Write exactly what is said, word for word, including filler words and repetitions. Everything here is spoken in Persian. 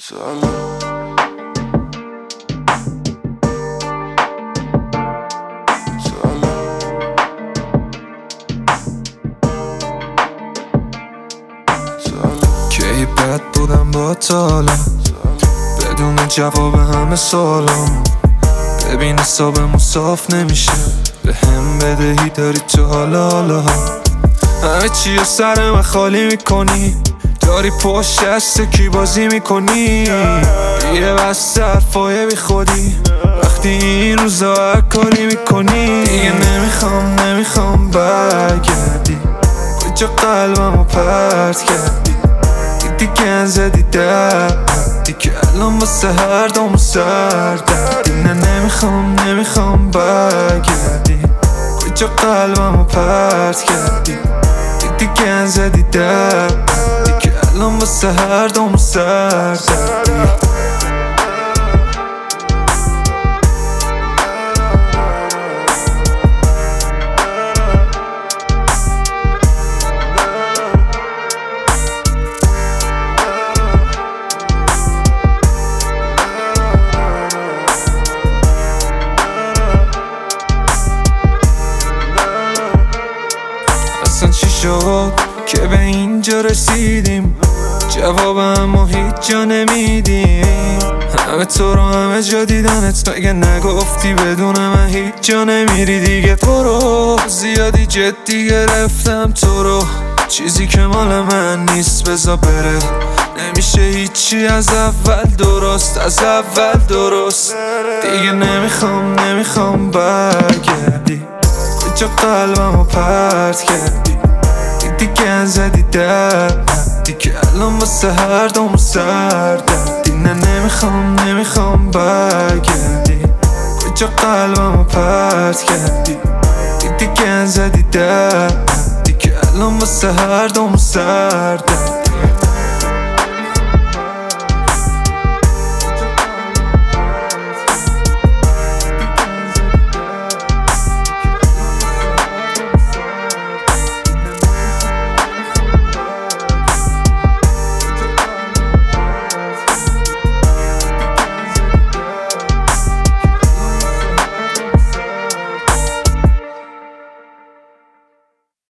سلام کی بد بودم با تالا بدون جواب همه سالام. ببین حسابمون صاف نمیشه، به هم بدهی داری تو حالا حالا همه چی رو سر من خالی میکنی، داری پشت دست کی بازی میکنی. یه بس حرفای بی خودی وقتی این روزا هر کاری میکنی. دیگه نمیخوام نمیخوام برگردی، کجا قلبمو پرت کردی. دیگه زدی دردی که الان واسه هر دومو سر دردی. نه نمیخوام نمیخوام برگردی، کجا قلبمو پرت کردی. دیگه زدی دردی که الان واسه هر دومو سر دردی. اصلا چی شد که به اینجا رسیدیم؟ جوابم ما هیچ جا نمیدیم. همه تو رو همه جا دیدنت، مگه نگفتی بدون من هیچ جا نمیری؟ دیگه برو، زیادی جدی گرفتم تو رو، چیزی که مال من نیست بذار بره. نمیشه هیچی از اول درست، از اول درست. دیگه نمیخوام نمیخوام برگردی، کجا قلبمو پرت کردی. دیگه زدی دردی که الان واسه هر دومو سر دردی. نه نمیخوام نمیخوام برگردی، کجا قلبمو پرت کردی. دیگه زدی دردی که الان واسه هر دومو سر دردی.